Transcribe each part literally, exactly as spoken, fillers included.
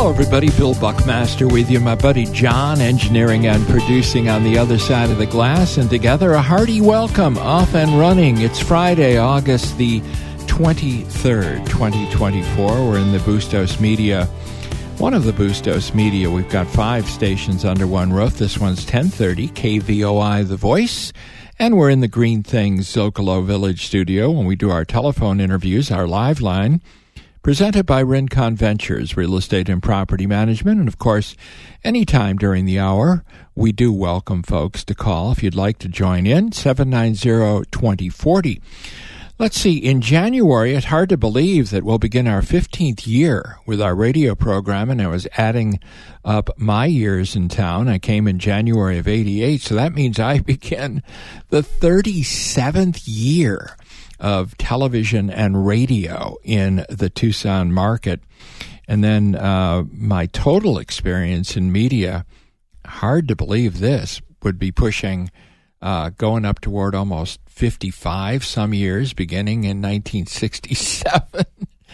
Hello, everybody. Bill Buckmaster with you. My buddy John, engineering and producing on the other side of the glass. And together, a hearty welcome, off and running. It's Friday, August the twenty-third, twenty twenty-four. We're in the Bustos Media, one of the Bustos Media. We've got five stations under one roof. This one's ten thirty, K V O I, The Voice. And we're in the Green Things Zocalo Village studio when we do our telephone interviews, our live line, presented by Rincon Ventures, Real Estate and Property Management. And, of course, anytime during the hour, we do welcome folks to call if you'd like to join in, seven nine zero, two zero four zero. Let's see, in January, it's hard to believe that we'll begin our fifteenth year with our radio program, and I was adding up my years in town. I came in January of eighty-eight, so that means I began the thirty-seventh year of television and radio in the Tucson market. And then uh, my total experience in media, hard to believe this, would be pushing, uh, going up toward almost fifty-five some years, beginning in nineteen sixty-seven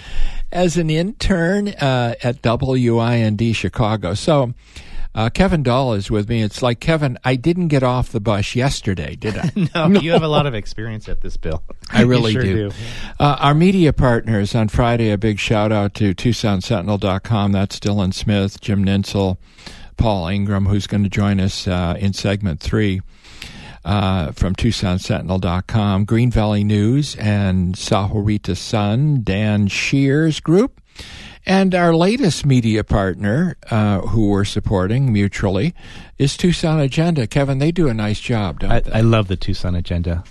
as an intern uh, at W I N D Chicago. So Uh, Kevin Dahl is with me. It's like, Kevin, I didn't get off the bus yesterday, did I? no, no, you have a lot of experience at this, Bill. I really sure do. do. Uh, our media partners on Friday, a big shout out to Tucson Sentinel dot com. That's Dylan Smith, Jim Ninsel, Paul Ingram, who's going to join us uh, in segment three uh, from Tucson Sentinel dot com. Green Valley News and Sahuarita Sun, Dan Shears Group. And our latest media partner, uh, who we're supporting mutually, is Tucson Agenda. Kevin, they do a nice job, don't I, they? I love the Tucson Agenda.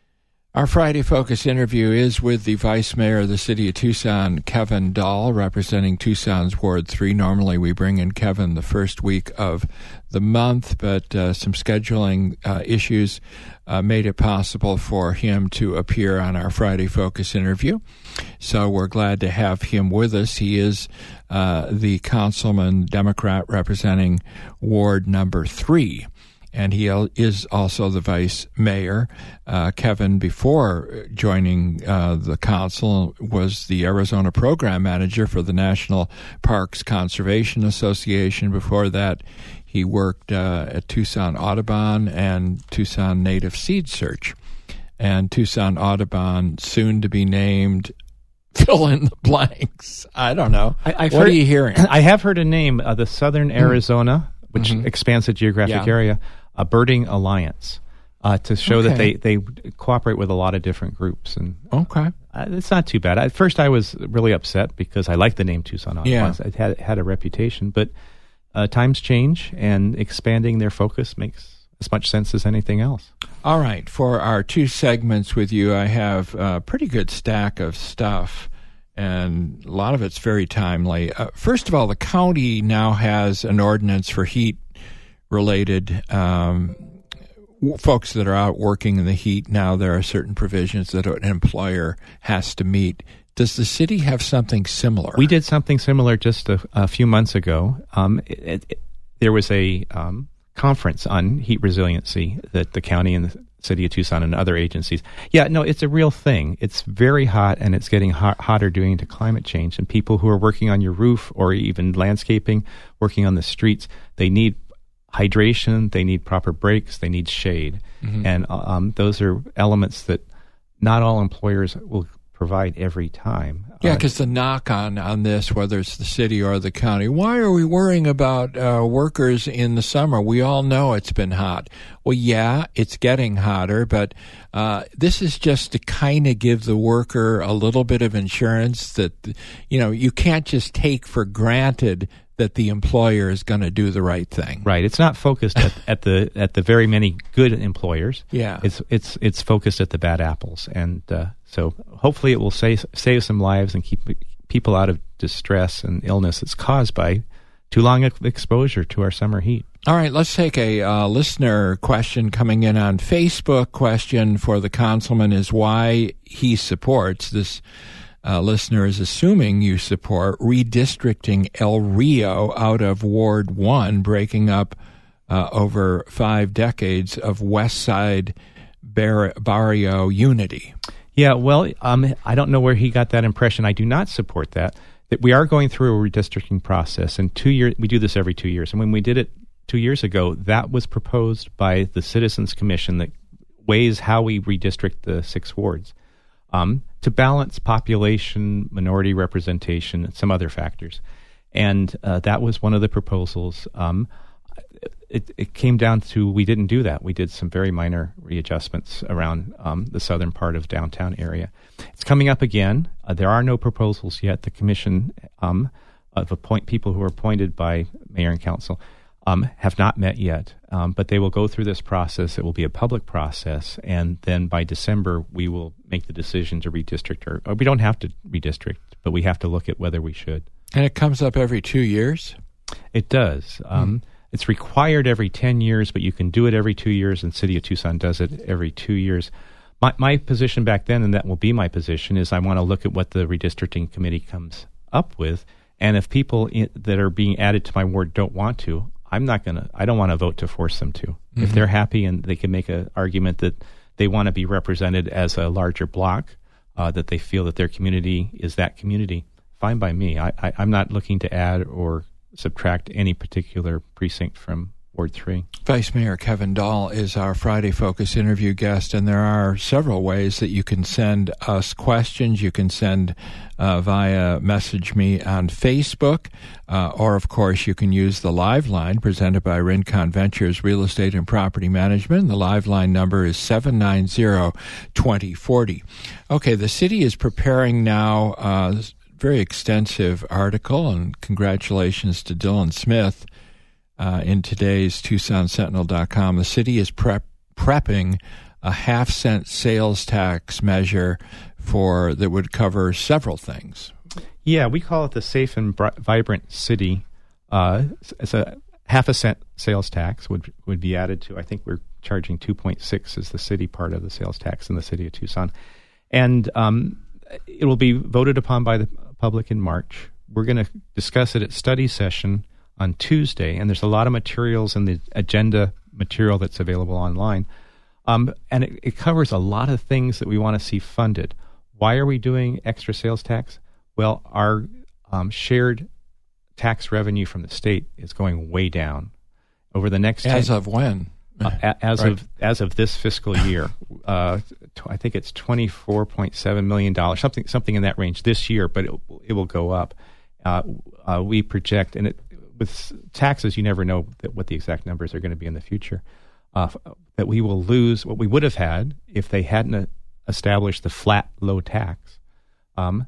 Our Friday Focus interview is with the Vice Mayor of the City of Tucson, Kevin Dahl, representing Tucson's Ward three. Normally we bring in Kevin the first week of the month, but uh, some scheduling uh, issues uh, made it possible for him to appear on our Friday Focus interview. So we're glad to have him with us. He is uh, the councilman, Democrat, representing Ward number three. And he is also the vice mayor. Uh, Kevin, before joining uh, the council, was the Arizona program manager for the National Parks Conservation Association. Before that, he worked uh, at Tucson Audubon and Tucson Native Seed Search. And Tucson Audubon, soon to be named, fill in the blanks. I don't know. I, I've what heard, are you hearing? I have heard a name, uh, the Southern Arizona, mm. which mm-hmm. expands the geographic yeah. area. A birding alliance uh, to show okay. that they, they cooperate with a lot of different groups. And okay, uh, it's not too bad. At first, I was really upset because I liked the name Tucson Audubon. Yeah. It had, had a reputation. But uh, times change, and expanding their focus makes as much sense as anything else. All right. For our two segments with you, I have a pretty good stack of stuff, and a lot of it's very timely. Uh, first of all, the county now has an ordinance for heat related um, w- folks that are out working in the heat. Now there are certain provisions that an employer has to meet. Does the city have something similar? We did something similar just a, a few months ago. Um, it, it, there was a um, conference on heat resiliency that the county and the city of Tucson and other agencies. Yeah, no, it's a real thing. It's very hot, and it's getting hot, hotter due to climate change. And people who are working on your roof or even landscaping, working on the streets, they need hydration, they need proper breaks, they need shade. Mm-hmm. And um, those are elements that not all employers will provide every time. Yeah, because uh, the knock on, on this, whether it's the city or the county, why are we worrying about uh, workers in the summer? We all know it's been hot. Well, yeah, it's getting hotter, but uh, this is just to kind of give the worker a little bit of insurance that, you know, you can't just take for granted that the employer is going to do the right thing. Right. It's not focused at, at the at the very many good employers. Yeah. It's it's it's focused at the bad apples, and uh, so hopefully it will save save some lives and keep people out of distress and illness that's caused by too long exposure to our summer heat. All right, let's take a uh, listener question coming in on Facebook. Question for the councilman is why he supports this. Uh, listener is assuming you support redistricting El Rio out of Ward one, breaking up uh, over five decades of West Side bar- barrio unity. Yeah, well, um, I don't know where he got that impression. I do not support that. that we are going through a redistricting process. And two years, we do this every two years. And when we did it two years ago, that was proposed by the Citizens Commission that weighs how we redistrict the six wards um, to balance population, minority representation, and some other factors. And uh, that was one of the proposals. Um, it, it came down to we didn't do that. We did some very minor readjustments around um, the southern part of downtown area. It's coming up again. Uh, there are no proposals yet. The commission um, of appoint people who are appointed by mayor and council um, have not met yet, um, but they will go through this process. It will be a public process, and then by December we will make the decision to redistrict, or, or we don't have to redistrict, but we have to look at whether we should. And it comes up every two years? It does. Um, mm. It's required every ten years, but you can do it every two years, and City of Tucson does it every two years. My, my position back then, and that will be my position, is I want to look at what the redistricting committee comes up with, and if people in, that are being added to my ward don't want to, I'm not going to, I don't want to vote to force them to. Mm-hmm. If they're happy and they can make an argument that they want to be represented as a larger block, uh, that they feel that their community is that community, fine by me. I, I, I'm not looking to add or subtract any particular precinct from Ward three. Vice Mayor Kevin Dahl is our Friday Focus interview guest, and there are several ways that you can send us questions. You can send uh, via Message Me on Facebook, uh, or, of course, you can use the live line presented by Rincon Ventures Real Estate and Property Management. The live line number is seven nine zero, two zero four zero. Okay, the city is preparing now a very extensive article, and congratulations to Dylan Smith. Uh, in today's Tucson Sentinel dot com, the city is prep, prepping a half-cent sales tax measure for that would cover several things. Yeah, we call it the Safe and Bri- Vibrant City. Uh, it's a half a cent sales tax would would be added to. I think we're charging two point six as the city part of the sales tax in the city of Tucson, and um, it will be voted upon by the public in March. We're going to discuss it at study session on Tuesday, and there's a lot of materials in the agenda material that's available online. Um, and it, it covers a lot of things that we want to see funded. Why are we doing extra sales tax? Well, our um, shared tax revenue from the state is going way down over the next as ten, of when uh, as right. of as of this fiscal year. uh, t- I think it's twenty-four point seven million dollars, something something in that range this year, but it, it will go up. Uh, uh, we project, and it with taxes, you never know that what the exact numbers are going to be in the future, uh, that we will lose what we would have had if they hadn't established the flat low tax, um,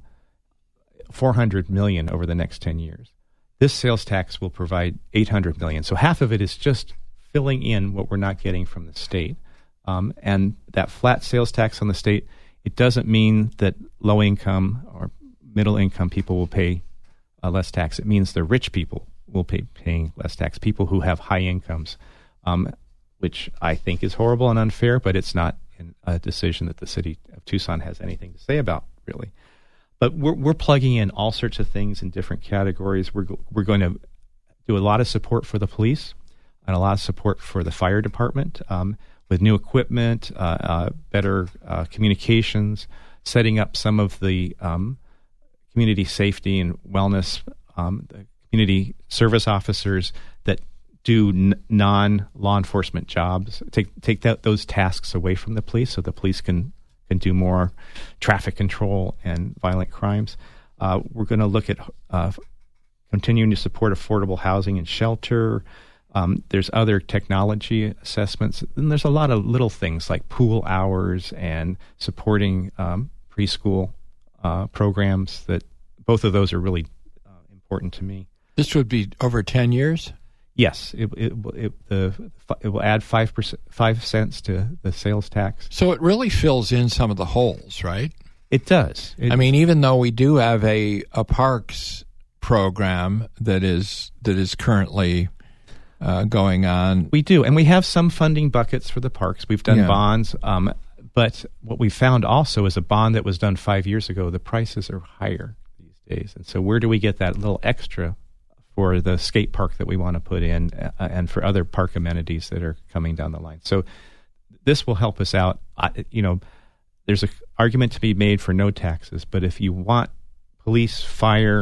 four hundred million dollars over the next ten years. This sales tax will provide eight hundred million dollars. So half of it is just filling in what we're not getting from the state. Um, and that flat sales tax on the state, it doesn't mean that low income or middle income people will pay uh, less tax. It means the rich people will pay paying less tax, people who have high incomes, um, which I think is horrible and unfair, but it's not a decision that the city of Tucson has anything to say about, really. But we're, we're plugging in all sorts of things in different categories. We're, we're going to do a lot of support for the police and a lot of support for the fire department um, with new equipment, uh, uh, better uh, communications, setting up some of the um, community safety and wellness, um, the community service officers that do n- non-law enforcement jobs, take take that, those tasks away from the police so the police can, can do more traffic control and violent crimes. Uh, we're going to look at uh, continuing to support affordable housing and shelter. Um, there's other technology assessments, and there's a lot of little things like pool hours and supporting um, preschool uh, programs. That both of those are really uh, important to me. This would be over ten years? Yes, it it, it, the, it will add five percent, five cents to the sales tax. So it really fills in some of the holes, right? It does. It, I mean, even though we do have a, a parks program that is that is currently uh, going on, we do, and we have some funding buckets for the parks. We've done yeah. bonds, um, but what we found also is a bond that was done five years ago. The prices are higher these days, and so where do we get that little extra for the skate park that we want to put in uh, and for other park amenities that are coming down the line? So this will help us out. I, you know, there's an argument to be made for no taxes, but if you want police, fire,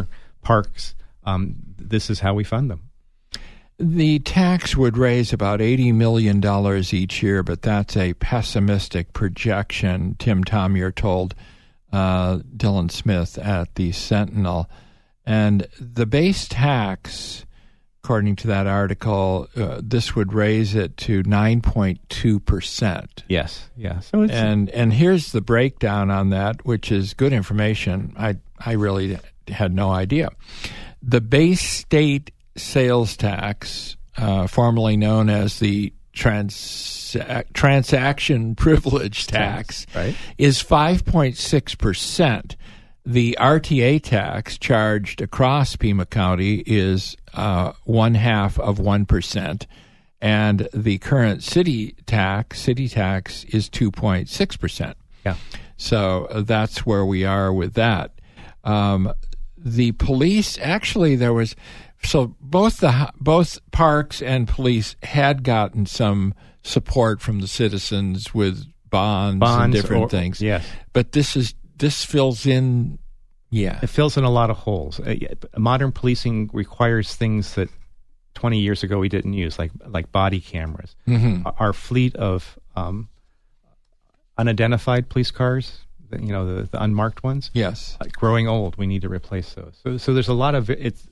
parks. Um, this is how we fund them. The tax would raise about eighty million dollars each year, but that's a pessimistic projection, Tim Tomyer told uh, Dylan Smith at the Sentinel. And the base tax, according to that article, uh, this would raise it to nine point two percent. Yes, yeah. So it's, and and here's the breakdown on that, which is good information. I I really had no idea. The base state sales tax, uh, formerly known as the trans- transaction privilege tax, right, is five point six percent. The R T A tax charged across Pima County is uh, one half of one percent, and the current city tax, city tax, is two point six percent. Yeah. So uh, that's where we are with that. Um, the police, actually, there was so both the both parks and police had gotten some support from the citizens with bonds, bonds and different or, things. Yes, but this is this fills in. Yeah, it fills in a lot of holes. Uh, modern policing requires things that twenty years ago we didn't use, like like body cameras. Mm-hmm. Our fleet of um, unidentified police cars, you know, the, the unmarked ones. Yes, uh, growing old. We need to replace those. So, so there's a lot of it's.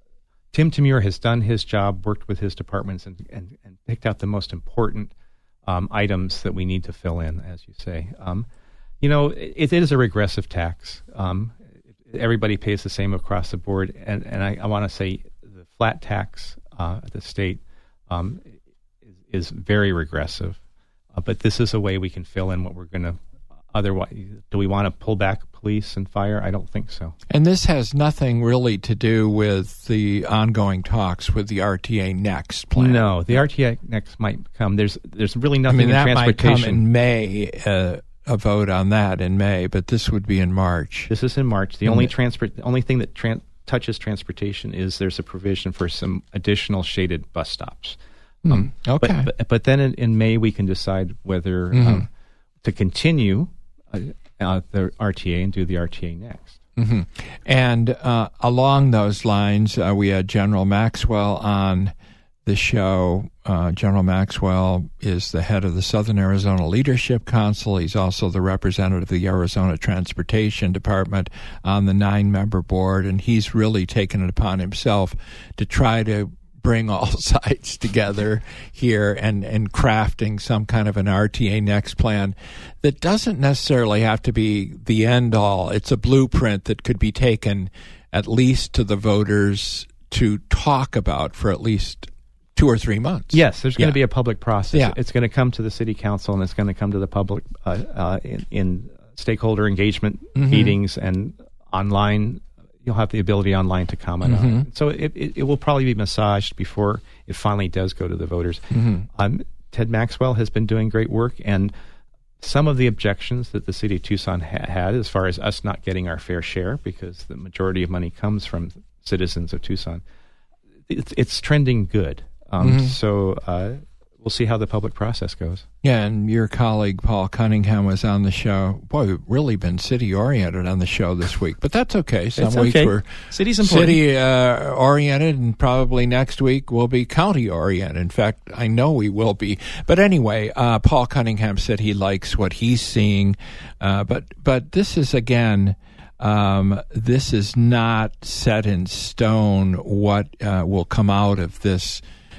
Tim Tomyer has done his job, worked with his departments, and, and, and picked out the most important um, items that we need to fill in, as you say. Um, you know, it, it is a regressive tax. Um, everybody pays the same across the board, and, and I, I want to say the flat tax uh, at the state um, is, is very regressive. Uh, but this is a way we can fill in what we're going to. Otherwise, do we want to pull back police and fire? I don't think so. And this has nothing really to do with the ongoing talks with the R T A Next plan. No, the R T A Next might come. There's there's really nothing I mean, in that transportation. might come in May, uh, a vote on that in May, but this would be in March. This is in March. The mm-hmm. only transport, the only thing that tran- touches transportation is there's a provision for some additional shaded bus stops. Mm, um, okay. But, but, but then in, in May we can decide whether mm-hmm. um, to continue uh, uh, the R T A and do the R T A Next. Mm-hmm. And uh, along those lines, uh, we had General Maxwell on the show. Uh, General Maxwell is the head of the Southern Arizona Leadership Council. He's also the representative of the Arizona Transportation Department on the nine-member board, and he's really taken it upon himself to try to bring all sides together here and, and crafting some kind of an R T A Next plan that doesn't necessarily have to be the end-all. It's a blueprint that could be taken at least to the voters to talk about for at least two or three months. Yes, there's going yeah. to be a public process. Yeah. It's going to come to the city council, and it's going to come to the public uh, uh, in, in stakeholder engagement mm-hmm. meetings and online. You'll have the ability online to comment mm-hmm. on it. So it, it, it will probably be massaged before it finally does go to the voters. Mm-hmm. Um, Ted Maxwell has been doing great work, and some of the objections that the city of Tucson ha- had as far as us not getting our fair share, because the majority of money comes from citizens of Tucson, it's, it's trending good. Um, mm-hmm. So uh, we'll see how the public process goes. Yeah, and your colleague Paul Cunningham was on the show. Boy, we've really been city-oriented on the show this week, but that's okay. Some it's weeks okay. we're City's important. city-oriented, uh, and probably next week we'll be county-oriented. In fact, I know we will be. But anyway, uh, Paul Cunningham said he likes what he's seeing. Uh, but but this is, again... Um, this is not set in stone what uh, will come out of this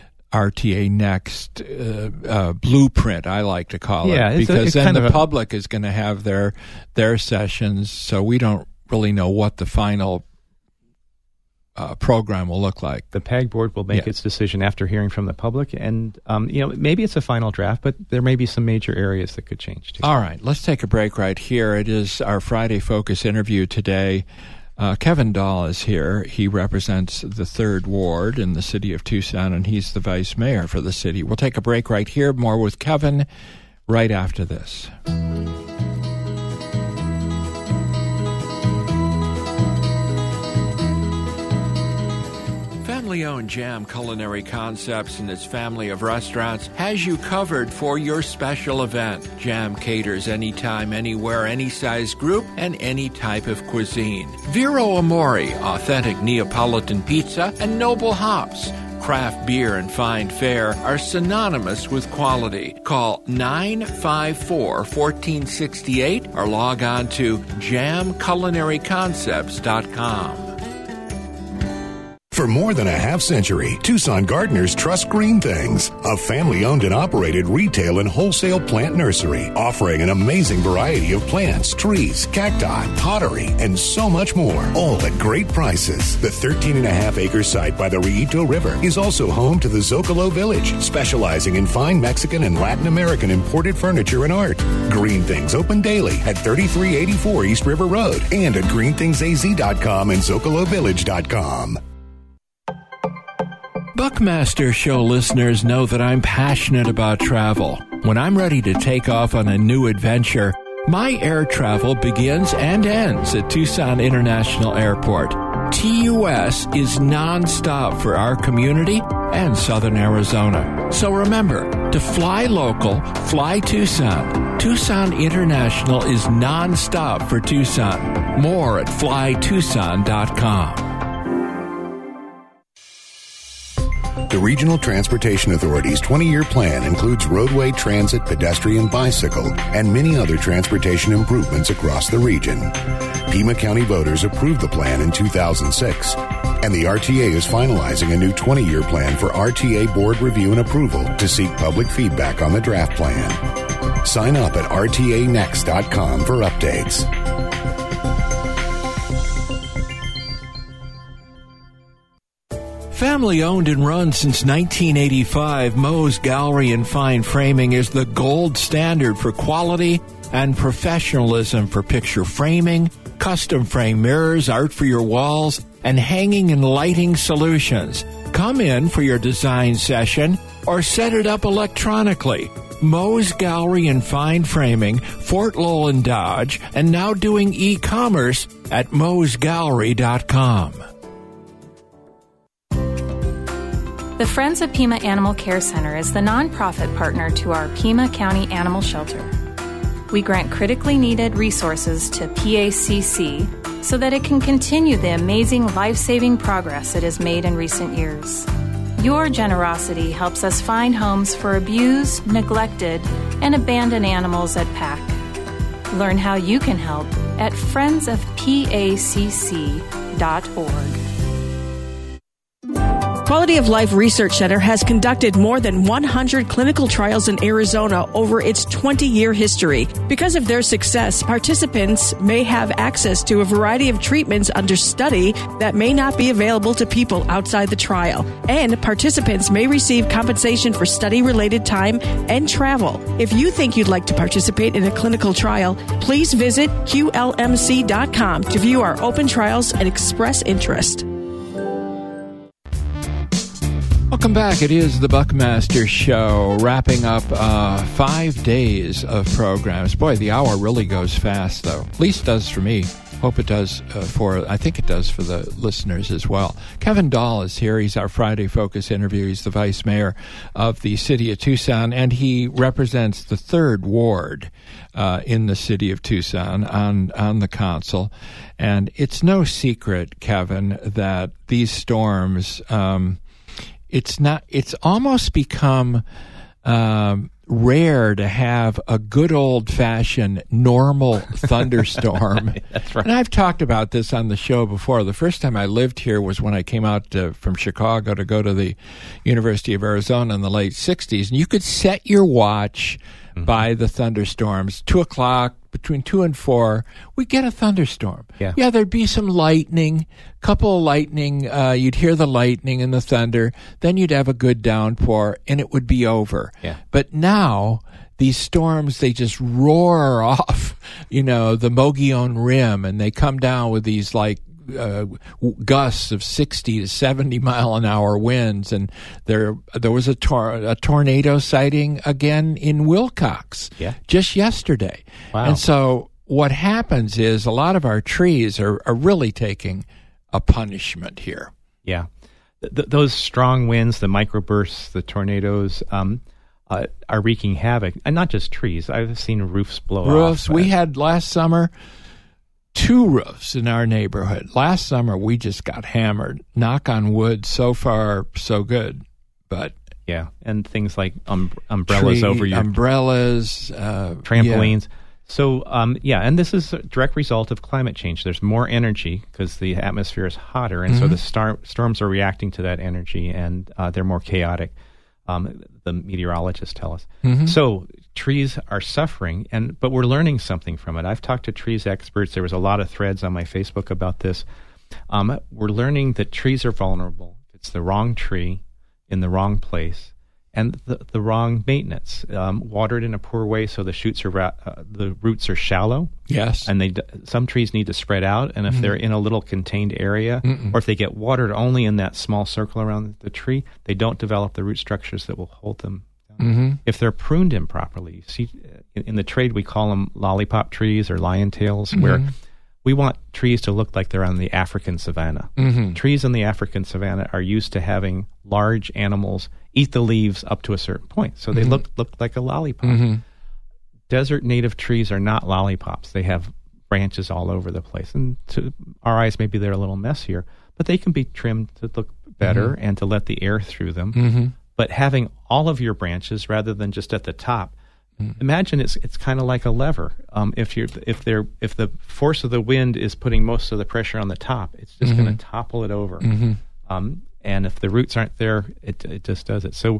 R T A Next uh, uh, blueprint, I like to call yeah, it, it's because a, it's then kind the of public a, is going to have their their sessions, so we don't really know what the final uh, program will look like. The PAG board will make yeah. its decision after hearing from the public, and um, you know, maybe it's a final draft, but there may be some major areas that could change too. All right, let's take a break right here. It is our Friday Focus interview today. Uh, Kevin Dahl is here. He represents the third Ward in the city of Tucson, and he's the vice mayor for the city. We'll take a break right here. More with Kevin right after this. Family-owned Jam Culinary Concepts and its family of restaurants has you covered for your special event. Jam caters anytime, anywhere, any size group, and any type of cuisine. Vero Amore, authentic Neapolitan pizza, and Noble Hops, craft beer and fine fare, are synonymous with quality. Call nine five four, one four six eight or log on to jam culinary concepts dot com. For more than a half century, Tucson gardeners trust Green Things, a family-owned and operated retail and wholesale plant nursery, offering an amazing variety of plants, trees, cacti, pottery, and so much more, all at great prices. The thirteen and a half acre site by the Rillito River is also home to the Zocalo Village, specializing in fine Mexican and Latin American imported furniture and art. Green Things open daily at thirty-three eighty-four East River Road and at green things a z dot com and zocalo village dot com. Buckmaster Show listeners know that I'm passionate about travel. When I'm ready to take off on a new adventure, my air travel begins and ends at Tucson International Airport. T U S is nonstop for our community and Southern Arizona. So remember, to fly local, fly Tucson. Tucson International is nonstop for Tucson. More at fly tucson dot com. The Regional Transportation Authority's twenty-year plan includes roadway, transit, pedestrian, bicycle, and many other transportation improvements across the region. Pima County voters approved the plan in two thousand six, and the R T A is finalizing a new twenty-year plan for R T A board review and approval to seek public feedback on the draft plan. Sign up at r t a next dot com for updates. Family owned and run since nineteen eighty-five, Moe's Gallery and Fine Framing is the gold standard for quality and professionalism for picture framing, custom frame mirrors, art for your walls, and hanging and lighting solutions. Come in for your design session or set it up electronically. Moe's Gallery and Fine Framing, Fort Lowell and Dodge, and now doing e-commerce at moes gallery dot com. The Friends of Pima Animal Care Center is the nonprofit partner to our Pima County Animal Shelter. We grant critically needed resources to P A C C so that it can continue the amazing life-saving progress it has made in recent years. Your generosity helps us find homes for abused, neglected, and abandoned animals at P A C. Learn how you can help at friends of p a c c dot org. Quality of Life Research Center has conducted more than one hundred clinical trials in Arizona over its twenty-year history. Because of their success, participants may have access to a variety of treatments under study that may not be available to people outside the trial. And participants may receive compensation for study-related time and travel. If you think you'd like to participate in a clinical trial, please visit q l m c dot com to view our open trials and express interest. Welcome back. It is the Buckmaster Show, wrapping up uh, five days of programs. Boy, the hour really goes fast, though. At least does for me. Hope it does uh, for, I think it does for the listeners as well. Kevin Dahl is here. He's our Friday Focus interview. He's the vice mayor of the city of Tucson, and he represents the third ward uh, in the city of Tucson on, on the council. And it's no secret, Kevin, that these storms... Um, It's not. It's almost become um, rare to have a good old-fashioned normal thunderstorm. That's right. And I've talked about this on the show before. The first time I lived here was when I came out to, from Chicago to go to the University of Arizona in the late sixties. And you could set your watch mm-hmm. by the thunderstorms. Two o'clock, between two and four, we'd get a thunderstorm. Yeah, yeah there'd be some lightning, couple of lightning. Uh, you'd hear the lightning and the thunder. Then you'd have a good downpour, and it would be over. Yeah. But now these storms, they just roar off, you know, the Mogollon Rim, and they come down with these like uh, gusts of sixty to seventy mile an hour winds. And there, there was a, tor- a tornado sighting again in Wilcox yeah. just yesterday. Wow. And so what happens is a lot of our trees are, are really taking a punishment here. Yeah. th- those strong winds, the microbursts, the tornadoes, um, uh, are wreaking havoc, and not just trees. I've seen roofs blow off. Roofs. We had last summer two roofs in our neighborhood. Last summer we just got hammered. Knock on wood. So far, so good. But yeah, and things like um, umbrellas tree, over your umbrellas, uh, trampolines. Yeah. So, um, yeah, and this is a direct result of climate change. There's more energy because the atmosphere is hotter, and mm-hmm. so the star- storms are reacting to that energy, and uh, they're more chaotic, um, the meteorologists tell us. Mm-hmm. So trees are suffering, and but we're learning something from it. I've talked to trees experts. There was a lot of threads on my Facebook about this. Um, we're learning that trees are vulnerable. It's the wrong tree in the wrong place. And the, the wrong maintenance, um, watered in a poor way, so the shoots are ra- uh, the roots are shallow. Yes, and they d- some trees need to spread out, and if mm-hmm. they're in a little contained area, Mm-mm. or if they get watered only in that small circle around the tree, they don't develop the root structures that will hold them down. Mm-hmm. If they're pruned improperly, you see, in, in the trade we call them lollipop trees or lion tails, mm-hmm. where we want trees to look like they're on the African savanna. Mm-hmm. Trees in the African savanna are used to having large animals eat the leaves up to a certain point. So they mm-hmm. look look like a lollipop. Mm-hmm. Desert native trees are not lollipops. They have branches all over the place. And to our eyes, maybe they're a little messier, but they can be trimmed to look better mm-hmm. and to let the air through them. Mm-hmm. But having all of your branches rather than just at the top, mm-hmm. imagine it's it's kind of like a lever. Um, if you're if they're if the force of the wind is putting most of the pressure on the top, it's just mm-hmm. going to topple it over. Mm-hmm. Um, and if the roots aren't there, it it just does it. So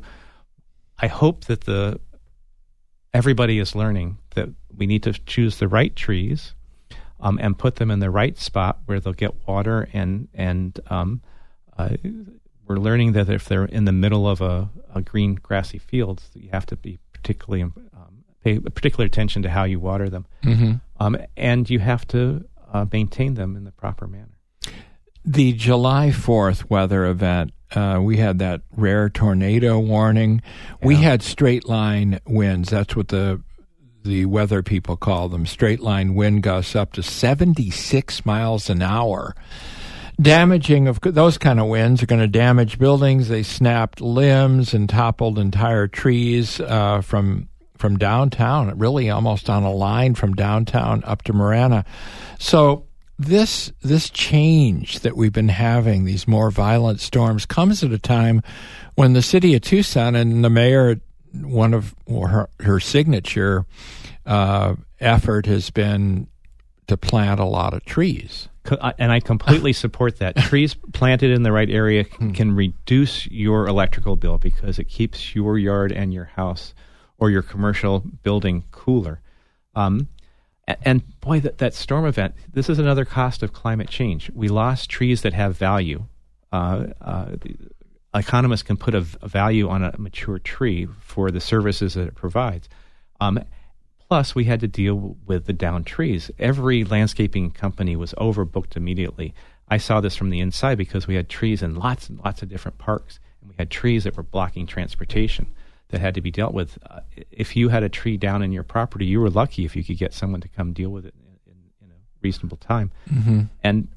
I hope that the everybody is learning that we need to choose the right trees um, and put them in the right spot where they'll get water and and um, uh, we're learning that if they're in the middle of a, a green grassy field, you have to be particularly um, pay particular attention to how you water them, mm-hmm. um, and you have to uh, maintain them in the proper manner. The July fourth weather event, uh, we had that rare tornado warning. Yeah. We had straight line winds. That's what the the weather people call them. Straight line wind gusts up to seventy-six miles an hour. Damaging of those kind of winds are going to damage buildings. They snapped limbs and toppled entire trees uh, from from downtown, really almost on a line from downtown up to Marana. So this this change that we've been having, these more violent storms, comes at a time when the city of Tucson and the mayor, one of her, her signature uh, effort has been to plant a lot of trees. And I completely support that. Trees planted in the right area can reduce your electrical bill because it keeps your yard and your house or your commercial building cooler. Um, and boy, that, that storm event, this is another cost of climate change. We lost trees that have value. Uh, uh, economists can put a, a value on a mature tree for the services that it provides. Um, Plus, we had to deal with the downed trees. Every landscaping company was overbooked immediately. I saw this from the inside because we had trees in lots and lots of different parks, and we had trees that were blocking transportation that had to be dealt with. Uh, if you had a tree down in your property, you were lucky if you could get someone to come deal with it in, in, in a reasonable time. Mm-hmm. And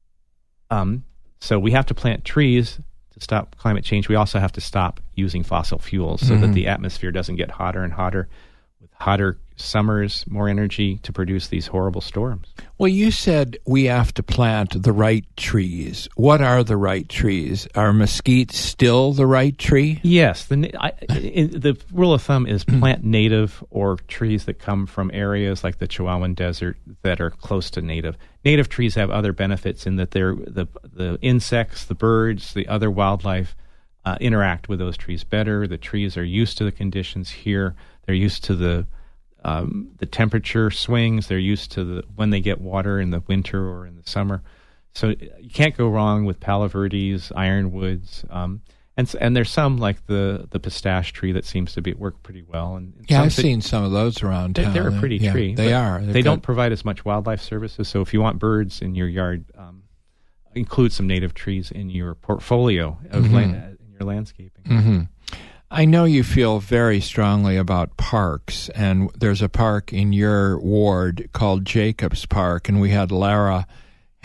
um, so we have to plant trees to stop climate change. We also have to stop using fossil fuels so mm-hmm. that the atmosphere doesn't get hotter and hotter with hotter summers, more energy to produce these horrible storms. Well, you said we have to plant the right trees. What are the right trees? Are mesquite still the right tree? Yes. The, I, the rule of thumb is plant native or trees that come from areas like the Chihuahuan Desert that are close to native. Native trees have other benefits in that they're the the insects, the birds, the other wildlife uh, interact with those trees better. The trees are used to the conditions here. They're used to the Um, the temperature swings. They're used to the when they get water in the winter or in the summer. So you can't go wrong with palo verdes, ironwoods, um, and and there's some like the, the pistache tree that seems to be work pretty well. And, and yeah, I've that, seen some of those around town. They're a pretty yeah, tree. They are. They've they got, don't provide as much wildlife services. So if you want birds in your yard, um, include some native trees in your portfolio of mm-hmm. land, in your landscaping. Mm-hmm. I know you feel very strongly about parks, and there's a park in your ward called Jacobs Park, and we had Lara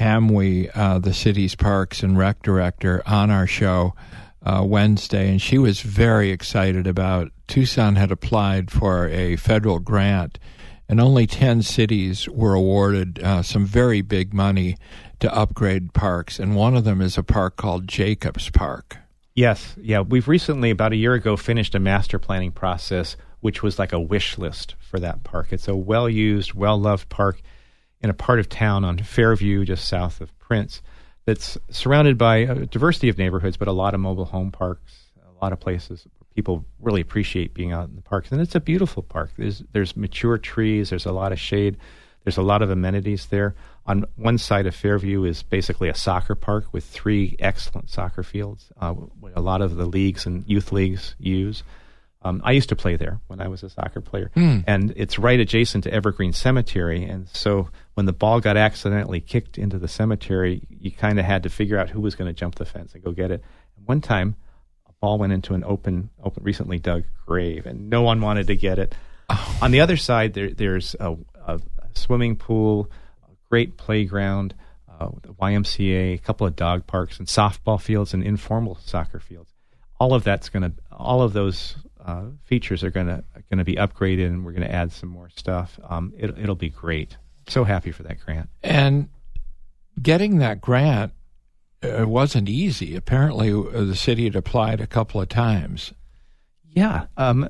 Hamwe, uh, the city's Parks and Rec director, on our show uh, Wednesday, and she was very excited about Tucson had applied for a federal grant, and only ten cities were awarded uh, some very big money to upgrade parks, and one of them is a park called Jacobs Park. Yes, yeah. We've recently, about a year ago, finished a master planning process, which was like a wish list for that park. It's a well-used, well-loved park in a part of town on Fairview, just south of Prince, that's surrounded by a diversity of neighborhoods, but a lot of mobile home parks, a lot of places where people really appreciate being out in the parks. And it's a beautiful park. There's there's mature trees. There's a lot of shade. There's a lot of amenities there. On one side of Fairview is basically a soccer park with three excellent soccer fields, uh, a lot of the leagues and youth leagues use. Um, I used to play there when I was a soccer player, mm. and it's right adjacent to Evergreen Cemetery. And so when the ball got accidentally kicked into the cemetery, you kind of had to figure out who was going to jump the fence and go get it. And one time, a ball went into an open, open, recently dug grave, and no one wanted to get it. Oh. On the other side, there, there's a, a, a swimming pool, a great playground, uh, the Y M C A, a couple of dog parks, and softball fields and informal soccer fields. All of that's going to, all of those uh, features are going to going to be upgraded, and we're going to add some more stuff. Um, it, it'll be great. So happy for that grant. And getting that grant uh, wasn't easy. Apparently, uh, the city had applied a couple of times. Yeah. Um,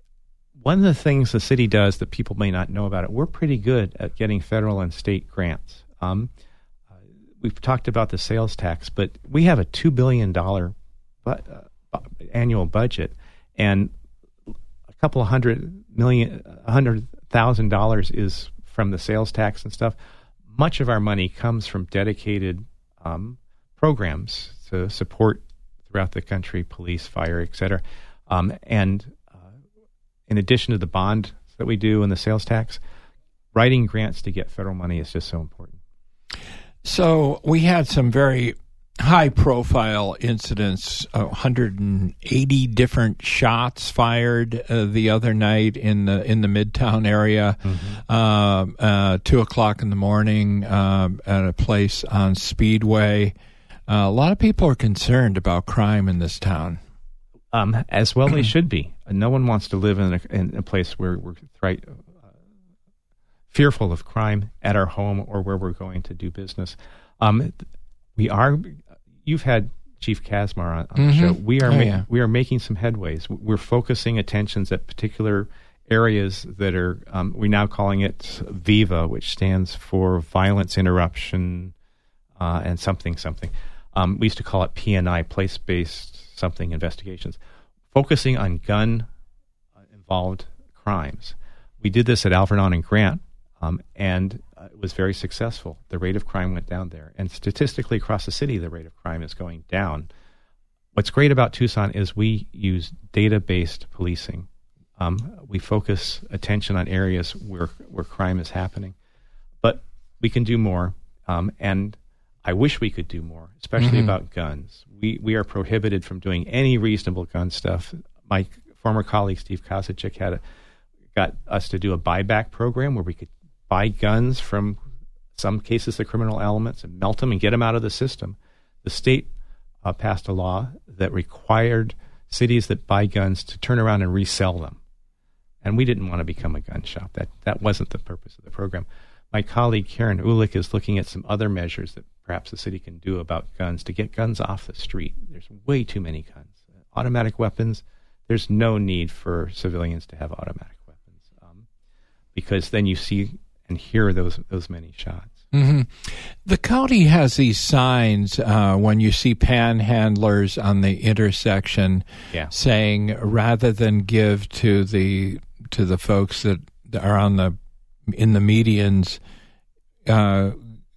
one of the things the city does that people may not know about it, we're pretty good at getting federal and state grants. Um, uh, we've talked about the sales tax, but we have a two billion dollars bu- uh, annual budget, and a couple of hundred million, a hundred thousand dollars is from the sales tax and stuff. Much of our money comes from dedicated um, programs to support throughout the country, police, fire, et cetera. Um, and uh, in addition to the bond that we do and the sales tax, writing grants to get federal money is just so important. So we had some very high-profile incidents, uh, one hundred eighty different shots fired uh, the other night in the in the Midtown area, mm-hmm. uh, uh, two o'clock in the morning uh, at a place on Speedway. Uh, a lot of people are concerned about crime in this town. Um, as well they should be. No one wants to live in a, in a place where we're right, uh, fearful of crime at our home or where we're going to do business. Um, we are... You've had Chief Kazmar on, on mm-hmm. the show. We are oh, ma- yeah. we are making some headways. We're focusing attentions at particular areas that are, um, we're now calling it VIVA, which stands for Violence Interruption uh, and something, something. Um, we used to call it P N I, Place-Based Something Investigations, focusing on gun-involved crimes. We did this at Alvernon and Grant, um, and uh, it was very successful. The rate of crime went down there. And statistically across the city, the rate of crime is going down. What's great about Tucson is we use data-based policing. Um, we focus attention on areas where where crime is happening. But we can do more, um, and I wish we could do more, especially mm-hmm. about guns. We we are prohibited from doing any reasonable gun stuff. My former colleague, Steve Kosicek, had a, got us to do a buyback program where we could buy guns from some cases the criminal elements and melt them and get them out of the system. The state uh, passed a law that required cities that buy guns to turn around and resell them. And we didn't want to become a gun shop. That that wasn't the purpose of the program. My colleague Karen Ulick is looking at some other measures that perhaps the city can do about guns to get guns off the street. There's way too many guns. Automatic weapons, there's no need for civilians to have automatic weapons um, because then you see and hear those those many shots. Mm-hmm. The county has these signs uh, when you see panhandlers on the intersection yeah. saying rather than give to the to the folks that are on the in the medians, uh,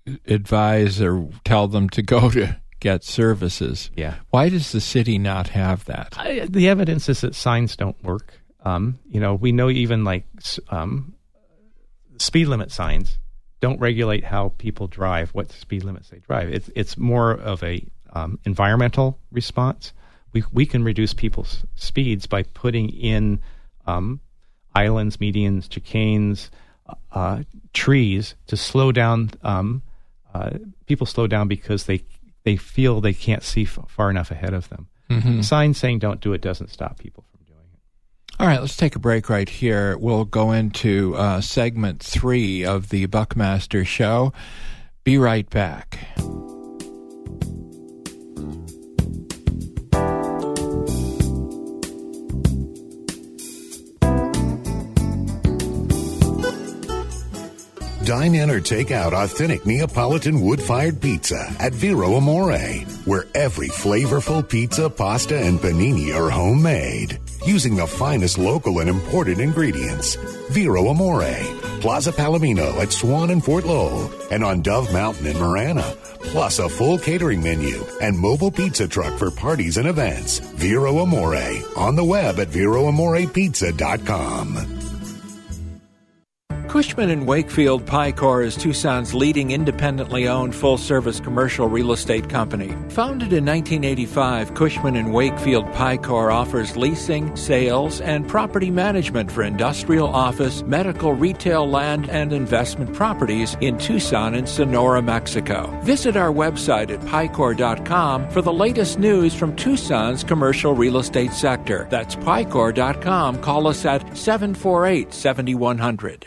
advise or tell them to go to get services. Yeah. Why does the city not have that? I, the evidence is that signs don't work. Um, you know, we know even like um, speed limit signs don't regulate how people drive, what speed limits they drive. It's it's more of a um, environmental response. We we can reduce people's speeds by putting in um, islands, medians, chicanes, uh, trees to slow down um, uh, people slow down because they they feel they can't see f- far enough ahead of them. Mm-hmm. The sign saying don't do it doesn't stop people from doing it. All right, let's take a break right here. We'll go into uh, segment three of the Buckmaster Show. Be right back. Dine in or take out authentic Neapolitan wood-fired pizza at Vero Amore, where every flavorful pizza, pasta, and panini are homemade, using the finest local and imported ingredients. Vero Amore, Plaza Palomino at Swan and Fort Lowell, and on Dove Mountain in Marana, plus a full catering menu and mobile pizza truck for parties and events. Vero Amore, on the web at vero amore pizza dot com. Cushman and Wakefield Picor is Tucson's leading independently owned full-service commercial real estate company. Founded in nineteen eighty-five, Cushman and Wakefield Picor offers leasing, sales, and property management for industrial, office, medical, retail, land, and investment properties in Tucson and Sonora, Mexico. Visit our website at picor dot com for the latest news from Tucson's commercial real estate sector. That's picor dot com. Call us at seven four eight, seven one zero zero.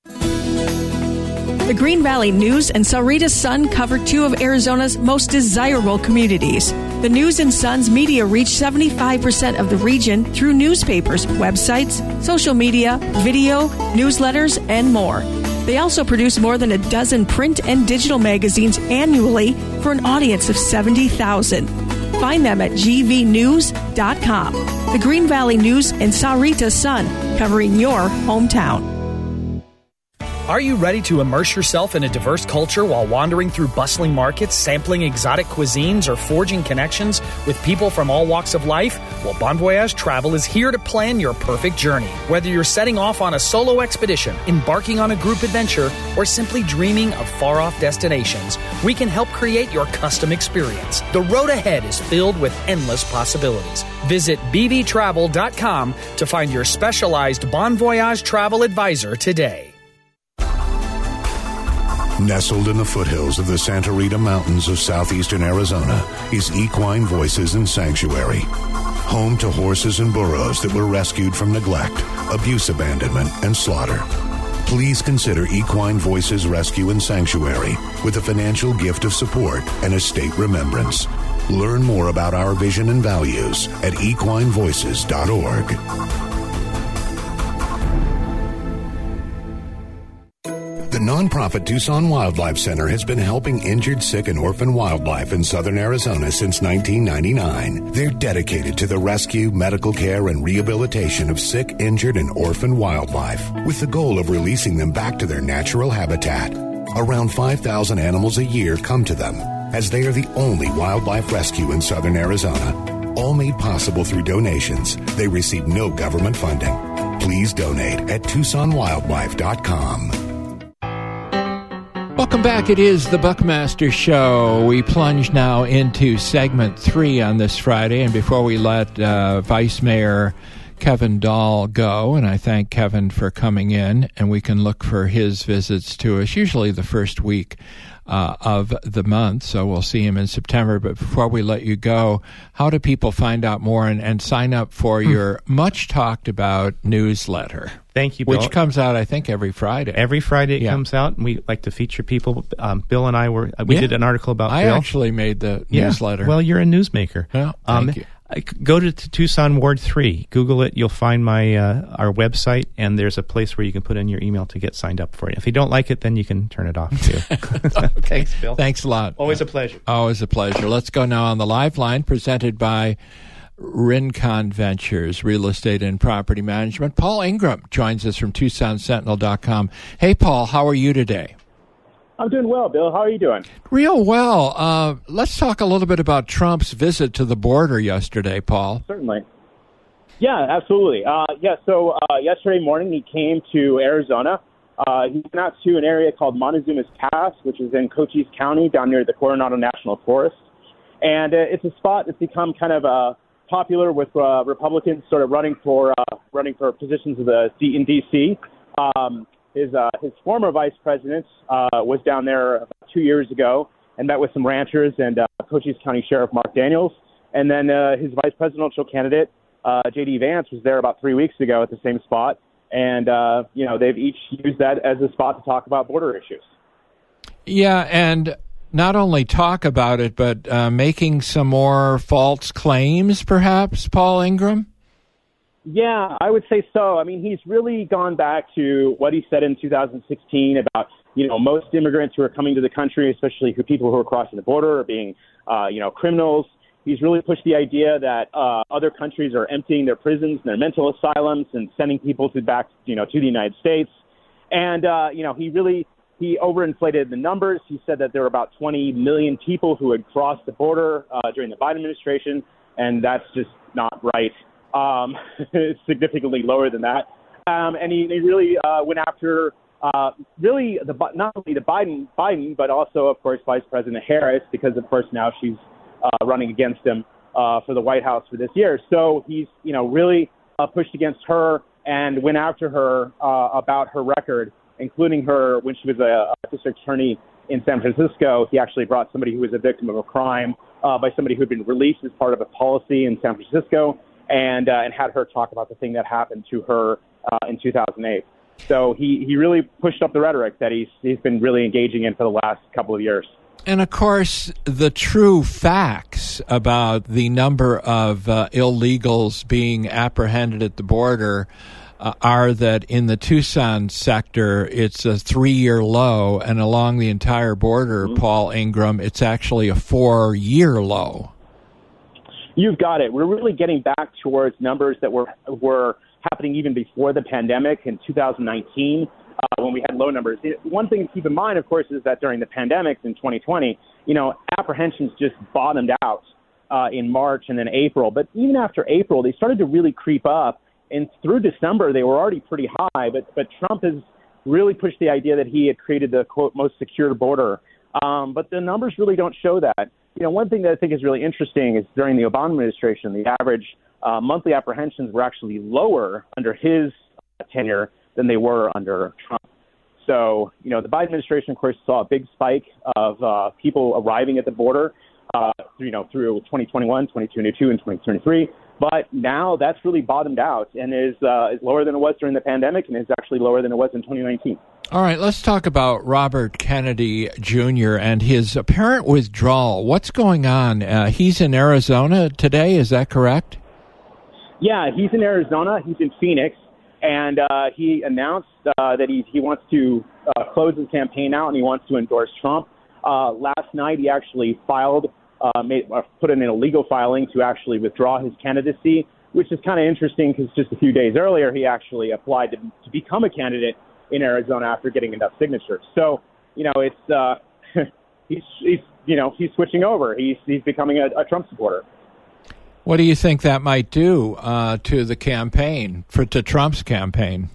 The Green Valley News and Sahuarita Sun cover two of Arizona's most desirable communities. The News and Sun's media reach seventy-five percent of the region through newspapers, websites, social media, video, newsletters, and more. They also produce more than a dozen print and digital magazines annually for an audience of seventy thousand. Find them at g v news dot com. The Green Valley News and Sahuarita Sun, covering your hometown. Are you ready to immerse yourself in a diverse culture while wandering through bustling markets, sampling exotic cuisines, or forging connections with people from all walks of life? Well, Bon Voyage Travel is here to plan your perfect journey. Whether you're setting off on a solo expedition, embarking on a group adventure, or simply dreaming of far-off destinations, we can help create your custom experience. The road ahead is filled with endless possibilities. Visit b v travel dot com to find your specialized Bon Voyage travel advisor today. Nestled in the foothills of the Santa Rita Mountains of southeastern Arizona is Equine Voices and Sanctuary. Home to horses and burros that were rescued from neglect, abuse, abandonment, and slaughter. Please consider Equine Voices Rescue and Sanctuary with a financial gift of support and estate remembrance. Learn more about our vision and values at equine voices dot org. The nonprofit Tucson Wildlife Center has been helping injured, sick, and orphan wildlife in southern Arizona since nineteen ninety-nine. They're dedicated to the rescue, medical care, and rehabilitation of sick, injured, and orphan wildlife, with the goal of releasing them back to their natural habitat. Around five thousand animals a year come to them, as they are the only wildlife rescue in southern Arizona. All made possible through donations. They receive no government funding. Please donate at tucson wildlife dot com. Welcome back. It is the Buckmaster Show. We plunge now into segment three on this Friday. And before we let uh, Vice Mayor Kevin Dahl go, and I thank Kevin for coming in, and we can look for his visits to us, usually the first week uh, of the month. So we'll see him in September. But before we let you go, how do people find out more and, and sign up for mm. your much talked about newsletter? Thank you, Bill. Which comes out, I think, every Friday. Every Friday it yeah. comes out, and we like to feature people. Um, Bill and I were we yeah. did an article about I Bill. I actually made the yeah. newsletter. Well, you're a newsmaker. Well, thank um, you. Go to Tucson Ward three. Google it. You'll find my uh, our website, and there's a place where you can put in your email to get signed up for it. If you don't like it, then you can turn it off, too. Thanks, Bill. Thanks a lot. Always a pleasure. Always a pleasure. Let's go now on the live line, presented by Rincon Ventures, Real Estate and Property Management. Paul Ingram joins us from Tucson Sentinel dot com. Hey, Paul, how are you today? I'm doing well, Bill. How are you doing? Real well. Uh, let's talk a little bit about Trump's visit to the border yesterday, Paul. Certainly. Yeah, absolutely. Uh, yeah, so uh, yesterday morning he came to Arizona. Uh, he went out to an area called Montezuma's Pass, which is in Cochise County down near the Coronado National Forest. And uh, it's a spot that's become kind of uh, popular with uh, Republicans sort of running for uh, running for positions of the seat in D C. Um, his uh, his former vice president uh, was down there about two years ago and met with some ranchers and uh, Cochise County Sheriff Mark Daniels. And then uh, his vice presidential candidate, uh, J D Vance, was there about three weeks ago at the same spot. And, uh, you know, they've each used that as a spot to talk about border issues. Yeah, and not only talk about it, but uh, making some more false claims, perhaps, Paul Ingram? Yeah, I would say so. I mean, he's really gone back to what he said in two thousand sixteen about, you know, most immigrants who are coming to the country, especially who people who are crossing the border, are being, uh, you know, criminals. He's really pushed the idea that uh, other countries are emptying their prisons and their mental asylums and sending people to back, you know, to the United States. And, uh, you know, he really, he overinflated the numbers. He said that there were about twenty million people who had crossed the border uh, during the Biden administration, and that's just not right. Um, it's significantly lower than that. Um, and he, he really uh, went after uh, really the not only the Biden, Biden, but also, of course, Vice President Harris, because, of course, now she's Uh, running against him uh, for the White House for this year. So he's, you know, really uh, pushed against her and went after her uh, about her record, including her when she was a, a district attorney in San Francisco. He actually brought somebody who was a victim of a crime uh, by somebody who had been released as part of a policy in San Francisco, and uh, and had her talk about the thing that happened to her uh, in two thousand eight. So he, he really pushed up the rhetoric that he's he's been really engaging in for the last couple of years. And, of course, the true facts about the number of uh, illegals being apprehended at the border uh, are that in the Tucson sector, it's a three-year low, and along the entire border, mm-hmm. Paul Ingram, it's actually a four-year low. You've got it. We're really getting back towards numbers that were were happening even before the pandemic in two thousand nineteen. Uh, when we had low numbers. One thing to keep in mind, of course, is that during the pandemic in twenty twenty, you know, apprehensions just bottomed out uh, in March and then April. But even after April, they started to really creep up. And through December, they were already pretty high. But but Trump has really pushed the idea that he had created the, quote, most secure border. Um, but the numbers really don't show that. You know, one thing that I think is really interesting is during the Obama administration, the average uh, monthly apprehensions were actually lower under his uh, tenure than they were under Trump. So, you know, the Biden administration, of course, saw a big spike of uh, people arriving at the border, uh, you know, through twenty twenty-one, twenty twenty-two, and twenty twenty-three. But now that's really bottomed out and is uh, is lower than it was during the pandemic, and is actually lower than it was in twenty nineteen. All right, let's talk about Robert Kennedy Junior and his apparent withdrawal. What's going on? Uh, he's in Arizona today, is that correct? Yeah, he's in Arizona. He's in Phoenix. And uh, he announced uh, that he, he wants to uh, close his campaign out and he wants to endorse Trump. Uh, last night, he actually filed, uh, made, uh, put in an illegal filing to actually withdraw his candidacy, which is kind of interesting because just a few days earlier, he actually applied to, to become a candidate in Arizona after getting enough signatures. So, you know, it's uh, he's, he's, you know, he's switching over. He's, he's becoming a, a Trump supporter. What do you think that might do uh, to the campaign, for to Trump's campaign?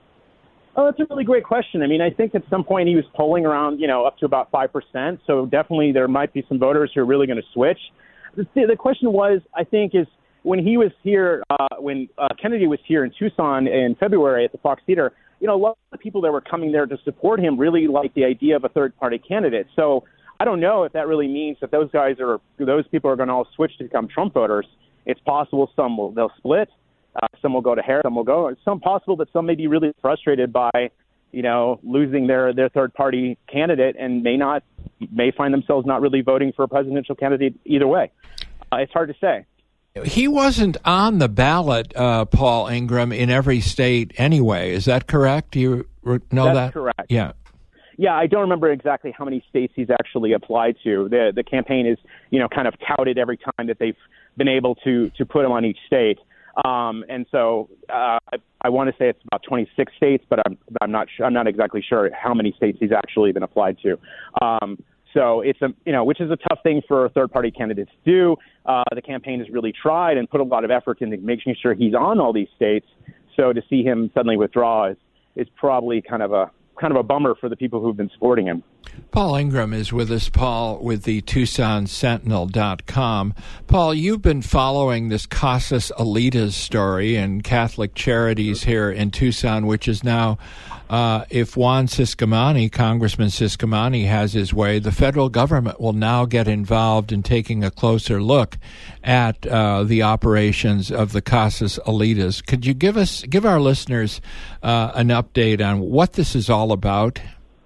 Oh, that's a really great question. I mean, I think at some point he was polling around, you know, up to about five percent. So definitely there might be some voters who are really going to switch. The, the question was, I think, is when he was here, uh, when uh, Kennedy was here in Tucson in February at the Fox Theater, you know, a lot of the people that were coming there to support him really liked the idea of a third-party candidate. So I don't know if that really means that those guys are, those people are going to all switch to become Trump voters. It's possible some will, they'll split. Uh, some will go to Harris, some will go. It's some possible that some may be really frustrated by, you know, losing their, their third-party candidate and may not, may find themselves not really voting for a presidential candidate either way. Uh, it's hard to say. He wasn't on the ballot, uh, Paul Ingram, in every state anyway. Is that correct? You know That's that? correct. Yeah. Yeah, I don't remember exactly how many states he's actually applied to. The the campaign is, you know, kind of touted every time that they've been able to to put him on each state. Um, and so uh, I, I want to say it's about twenty-six states, but I'm I'm not sure, I'm not exactly sure how many states he's actually been applied to. Um, so it's a you know which is a tough thing for a third party candidate to do. Uh, the campaign has really tried and put a lot of effort into making sure he's on all these states. So to see him suddenly withdraw is is probably kind of a kind of a bummer for the people who've been supporting him. Paul Ingram is with us, Paul, with the Tucson Sentinel dot com. Paul, you've been following this Casas Alitas story and Catholic Charities here in Tucson, which is now, uh, if Juan Ciscomani, Congressman Ciscomani, has his way, the federal government will now get involved in taking a closer look at uh, the operations of the Casas Alitas. Could you give us, give our listeners uh, an update on what this is all about?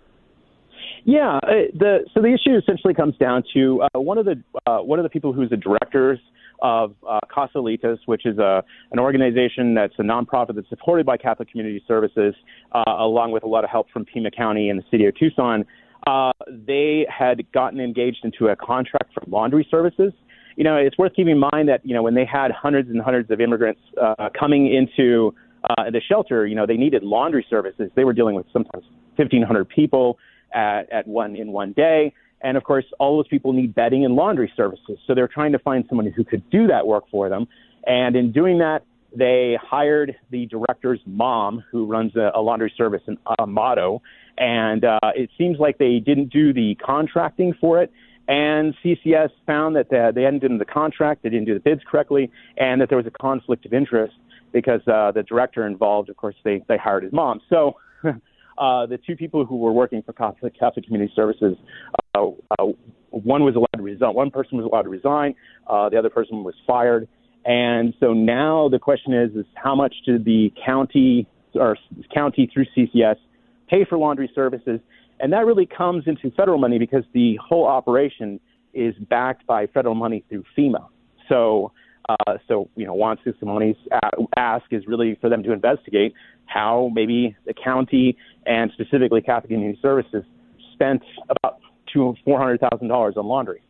Yeah, uh, the so the issue essentially comes down to uh, one of the uh, one of the people who's the directors of uh, Casas Alitas, which is a an organization that's a nonprofit that's supported by Catholic Community Services, uh, along with a lot of help from Pima County and the city of Tucson. Uh, they had gotten engaged into a contract for laundry services. You know, it's worth keeping in mind that you know when they had hundreds and hundreds of immigrants uh, coming into uh, the shelter, you know, they needed laundry services. They were dealing with sometimes fifteen hundred people. At, at one in one day. And of course, all those people need bedding and laundry services. So they're trying to find someone who could do that work for them. And in doing that, they hired the director's mom, who runs a, a laundry service in uh, Motto. And uh, it seems like they didn't do the contracting for it. And C C S found that they, they hadn't done the contract, they didn't do the bids correctly, and that there was a conflict of interest because uh, the director involved, of course, they, they hired his mom. So Uh, the two people who were working for Catholic, Catholic Community Services, uh, uh, one was allowed to resign. One person was allowed to resign. Uh, the other person was fired. And so now the question is, is how much did the county or county through C C S pay for laundry services? And that really comes into federal money because the whole operation is backed by federal money through FEMA. So, uh, so you know, Juan Ciscomani's ask is really for them to investigate how maybe the county and specifically Catholic Community Services spent about two four hundred thousand dollars on laundry.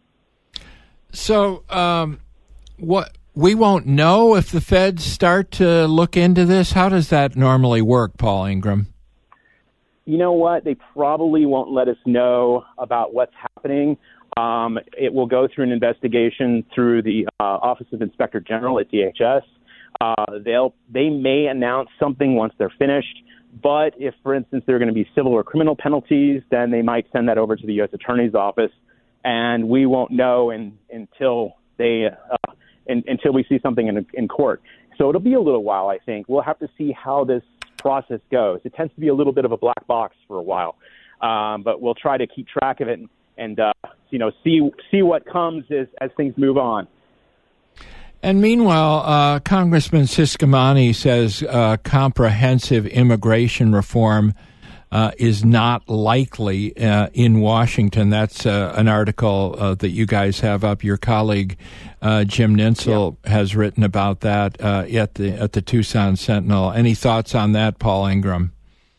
So, um, what we won't know if the feds start to look into this. How does that normally work, Paul Ingram? You know what? They probably won't let us know about what's happening. Um, it will go through an investigation through the uh, Office of Inspector General at D H S. Uh, they'll they may announce something once they're finished, but if, for instance, there are going to be civil or criminal penalties, then they might send that over to the U S Attorney's Office, and we won't know in, until they uh, in, until we see something in, in court. So it'll be a little while, I think. We'll have to see how this process goes. It tends to be a little bit of a black box for a while, um, but we'll try to keep track of it and, and uh, you know see see what comes as, as things move on. And meanwhile, uh, Congressman Ciscomani says uh, comprehensive immigration reform uh, is not likely uh, in Washington. That's uh, an article uh, that you guys have up. Your colleague uh, Jim Ninsel yeah. has written about that uh, at the at the Tucson Sentinel. Any thoughts on that, Paul Ingram?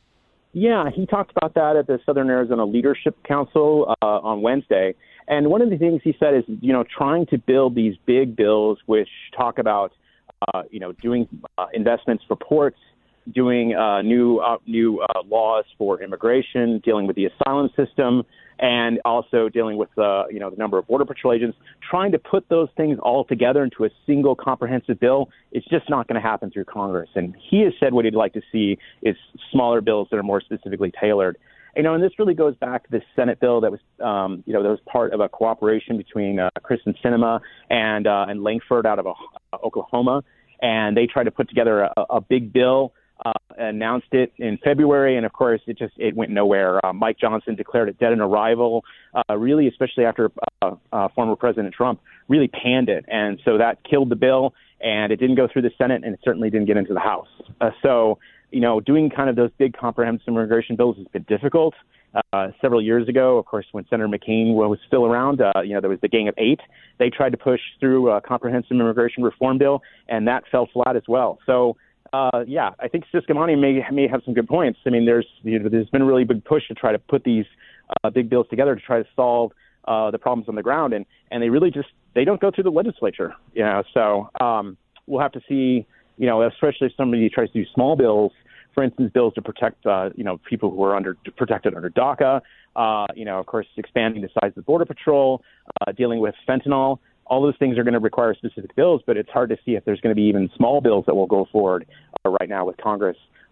Yeah, he talked about that at the Southern Arizona Leadership Council uh, on Wednesday. And one of the things he said is, you know, trying to build these big bills which talk about, uh, you know, doing uh, investments for ports, doing uh, new uh, new uh, laws for immigration, dealing with the asylum system, and also dealing with, uh, you know, the number of Border Patrol agents, trying to put those things all together into a single comprehensive bill. It's just not going to happen through Congress. And he has said what he'd like to see is smaller bills that are more specifically tailored. You know, and this really goes back to this Senate bill that was, um, you know, that was part of a cooperation between uh, Kristen Sinema and uh, and Langford out of uh, Oklahoma, and they tried to put together a, a big bill, uh, announced it in February, and of course, it just it went nowhere. Uh, Mike Johnson declared it dead on arrival, uh, really, especially after uh, uh, former President Trump really panned it, and so that killed the bill, and it didn't go through the Senate, and it certainly didn't get into the House. Uh, so. You know, doing kind of those big comprehensive immigration bills has been difficult. Uh, several years ago, of course, when Senator McCain was still around, uh, you know, there was the Gang of Eight. They tried to push through a comprehensive immigration reform bill, and that fell flat as well. So, uh, yeah, I think Ciscomani may may have some good points. I mean, there's you know, there's been a really big push to try to put these uh, big bills together to try to solve uh, the problems on the ground, and, and they really just they don't go through the legislature. You know, so um, we'll have to see. You know, especially if somebody tries to do small bills, for instance, bills to protect, uh, you know, people who are under protected under DACA, uh, you know, of course, expanding the size of the Border Patrol, uh, dealing with fentanyl. All those things are going to require specific bills, but it's hard to see if there's going to be even small bills that will go forward uh, right now with Congress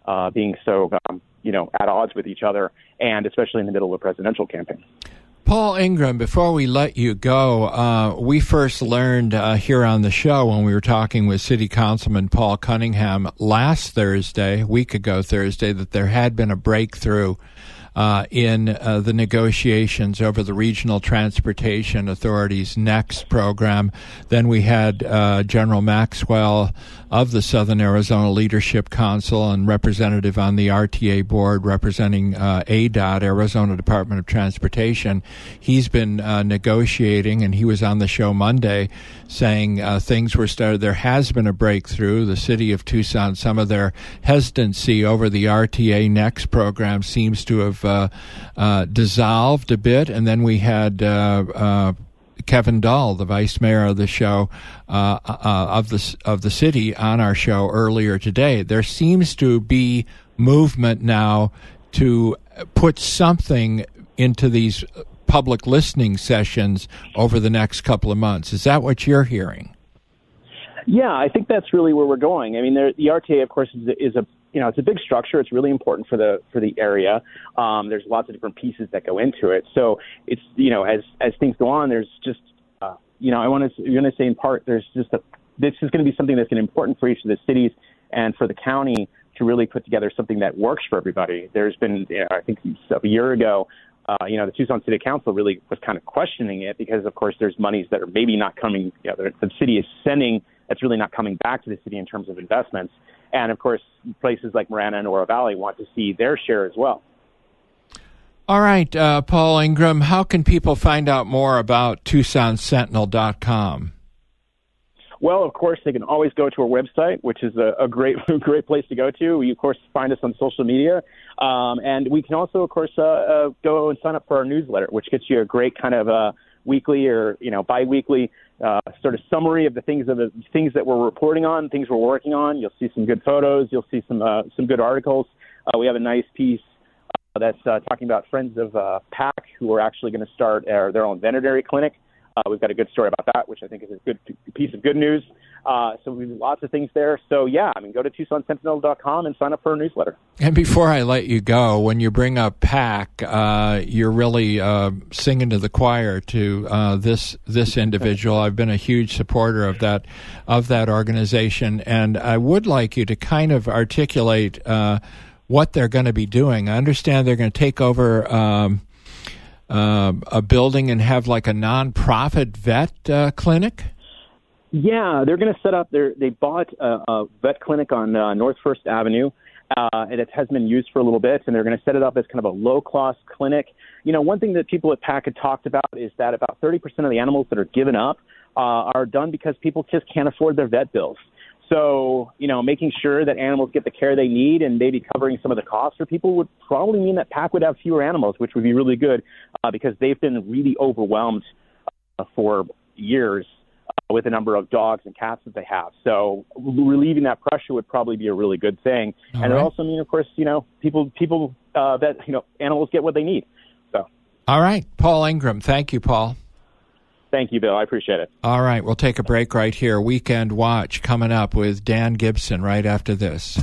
uh, being so, um, you know, at odds with each other, and especially in the middle of a presidential campaign. Paul Ingram, before we let you go, uh, we first learned uh, here on the show when we were talking with City Councilman Paul Cunningham last Thursday, a week ago Thursday, that there had been a breakthrough uh, in uh, the negotiations over the Regional Transportation Authority's NEXT program. Then we had uh, General Maxwell of the Southern Arizona Leadership Council and representative on the R T A board representing uh, A D O T, Arizona Department of Transportation. He's been uh, negotiating, and he was on the show Monday saying uh, things were started. There has been a breakthrough. The city of Tucson, some of their hesitancy over the R T A NEXT program seems to have uh, uh, dissolved a bit. And then we had uh, uh, Kevin Dahl, the vice mayor of the show, uh, uh, of the of the city, on our show earlier today. There seems to be movement now to put something into these public listening sessions over the next couple of months. Is that what you're hearing? Yeah, I think that's really where we're going. I mean, there, the R T A, of course, is a, is a you know it's a big structure. It's really important for the for the area. Um, there's lots of different pieces that go into it. So it's you know as as things go on, there's just uh, you know I want to you're going to say in part there's just a this is going to be something that's going to be important for each of the cities and for the county to really put together something that works for everybody. There's been you know, I think a year ago. Uh, you know, the Tucson City Council really was kind of questioning it because, of course, there's monies that are maybe not coming, you know, the city is sending that's really not coming back to the city in terms of investments. And, of course, places like Marana and Oro Valley want to see their share as well. All right, uh, Paul Ingram, how can people find out more about Tucson Sentinel dot com? Well, of course, they can always go to our website, which is a, a great great place to go to. You, of course, find us on social media. Um, and we can also, of course, uh, uh, go and sign up for our newsletter, which gets you a great kind of uh, weekly or, you know, biweekly uh, sort of summary of the things of the things that we're reporting on, things we're working on. You'll see some good photos. You'll see some uh, some good articles. Uh, we have a nice piece uh, that's uh, talking about Friends of uh, PAC, who are actually going to start uh, their own veterinary clinic. Uh, we've got a good story about that, which I think is a good piece of good news. Uh, so we've lots of things there. So, yeah, I mean, go to Tucson Sentinel dot com and sign up for our newsletter. And before I let you go, when you bring up PAC, uh, you're really uh, singing to the choir to uh, this this individual. I've been a huge supporter of that of that organization, and I would like you to kind of articulate uh, what they're going to be doing. I understand they're going to take over um, uh, a building and have like a nonprofit vet uh, clinic. Yeah, they're going to set up their, they bought a, a vet clinic on uh, North First Avenue, uh, and it has been used for a little bit, and they're going to set it up as kind of a low-cost clinic. You know, one thing that people at PAC had talked about is that about thirty percent of the animals that are given up uh, are done because people just can't afford their vet bills. So, you know, making sure that animals get the care they need and maybe covering some of the costs for people would probably mean that PAC would have fewer animals, which would be really good uh, because they've been really overwhelmed uh, for years with the number of dogs and cats that they have. So relieving that pressure would probably be a really good thing. All and right. It also mean, of course, you know, people, people uh, that, you know, animals get what they need. So. All right. Paul Ingram. Thank you, Paul. Thank you, Bill. I appreciate it. All right. We'll take a break right here. Weekend Watch coming up with Dan Gibson right after this.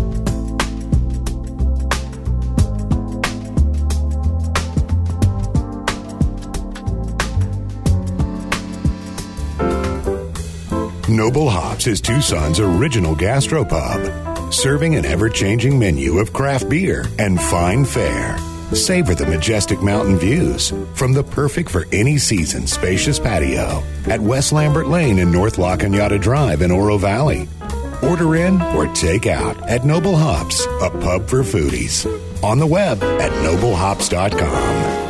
Noble Hops is Tucson's original gastropub, serving an ever-changing menu of craft beer and fine fare. Savor the majestic mountain views from the perfect for any season spacious patio at West Lambert Lane and North La Cañada Drive in Oro Valley. Order in or take out at Noble Hops, a pub for foodies. On the web at noble hops dot com.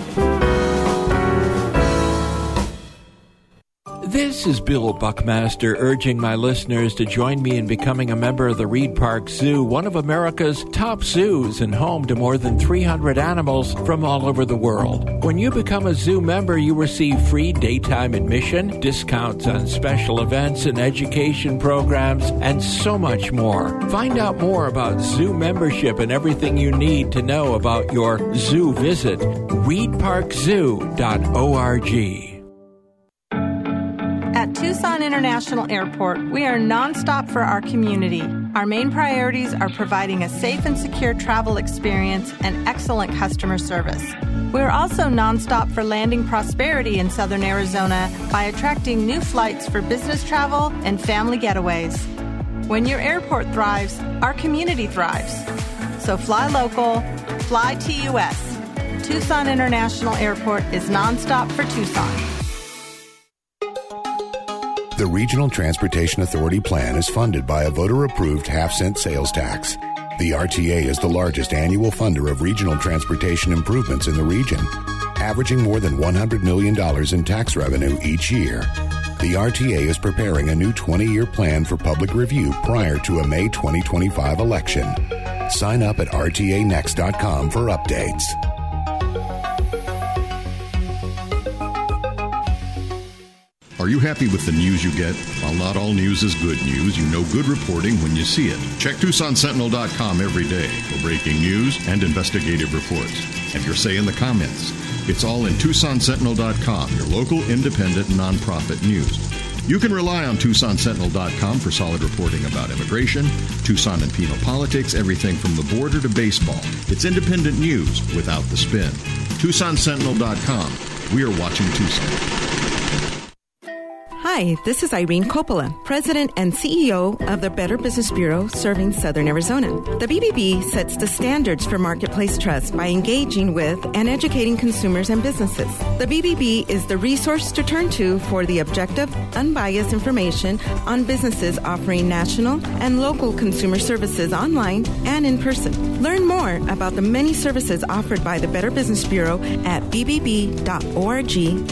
This is Bill Buckmaster urging my listeners to join me in becoming a member of the Reed Park Zoo, one of America's top zoos and home to more than three hundred animals from all over the world. When you become a zoo member, you receive free daytime admission, discounts on special events and education programs, and so much more. Find out more about zoo membership and everything you need to know about your zoo visit. reed park zoo dot org. At Tucson International Airport, we are nonstop for our community. Our main priorities are providing a safe and secure travel experience and excellent customer service. We're also nonstop for landing prosperity in Southern Arizona by attracting new flights for business travel and family getaways. When your airport thrives, our community thrives. So fly local, fly T U S. Tucson International Airport is nonstop for Tucson. The Regional Transportation Authority plan is funded by a voter-approved half-cent sales tax. The R T A is the largest annual funder of regional transportation improvements in the region, averaging more than one hundred million dollars in tax revenue each year. The R T A is preparing a new twenty-year plan for public review prior to a May twenty twenty-five election. Sign up at R T A next dot com for updates. Are you happy with the news you get? While not all news is good news, you know good reporting when you see it. Check Tucson Sentinel dot com every day for breaking news and investigative reports. Have your say in the comments. It's all in Tucson Sentinel dot com, your local independent nonprofit news. You can rely on Tucson Sentinel dot com for solid reporting about immigration, Tucson and Pima politics, everything from the border to baseball. It's independent news without the spin. Tucson Sentinel dot com. We are watching Tucson. Hi, this is Irene Coppola, President and C E O of the Better Business Bureau serving Southern Arizona. The B B B sets the standards for marketplace trust by engaging with and educating consumers and businesses. The B B B is the resource to turn to for the objective, unbiased information on businesses offering national and local consumer services online and in person. Learn more about the many services offered by the Better Business Bureau at b b b dot org.